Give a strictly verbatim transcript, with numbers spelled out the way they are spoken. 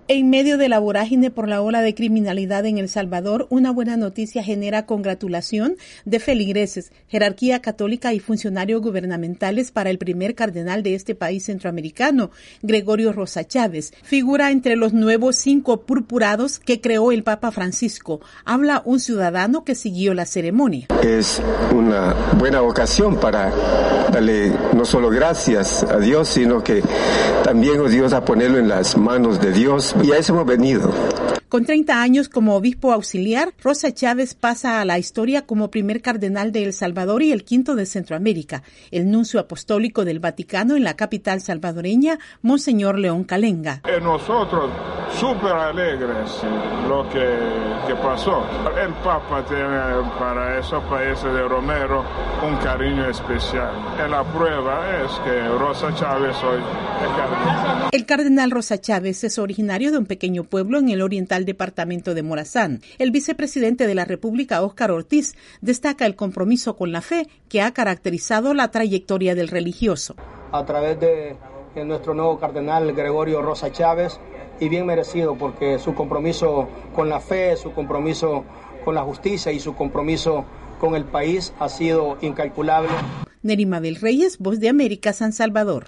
En medio de la vorágine por la ola de criminalidad en El Salvador, una buena noticia genera congratulación de feligreses, jerarquía católica y funcionarios gubernamentales para el primer cardenal de este país centroamericano, Gregorio Rosa Chávez. Figura entre los nuevos cinco purpurados que creó el Papa Francisco. Habla un ciudadano que siguió la ceremonia. Es una buena ocasión para darle no solo gracias a Dios, sino que también, oh Dios, a ponerlo en las manos de Dios. Y a eso hemos venido. Con treinta años como obispo auxiliar, Rosa Chávez pasa a la historia como primer cardenal de El Salvador y el quinto de Centroamérica. El nuncio apostólico del Vaticano en la capital salvadoreña, Monseñor León Calenga. Y nosotros súper alegres lo que, que pasó. El Papa tiene para esos países de Romero un cariño especial. Y la prueba es que Rosa Chávez hoy es cardenal. El cardenal Rosa Chávez es originario de un pequeño pueblo en el oriental departamento de Morazán. El vicepresidente de la República, Óscar Ortiz, destaca el compromiso con la fe que ha caracterizado la trayectoria del religioso. A través de, de nuestro nuevo cardenal Gregorio Rosa Chávez, y bien merecido porque su compromiso con la fe, su compromiso con la justicia y su compromiso con el país ha sido incalculable. Nery Mabel Reyes, Voz de América, San Salvador.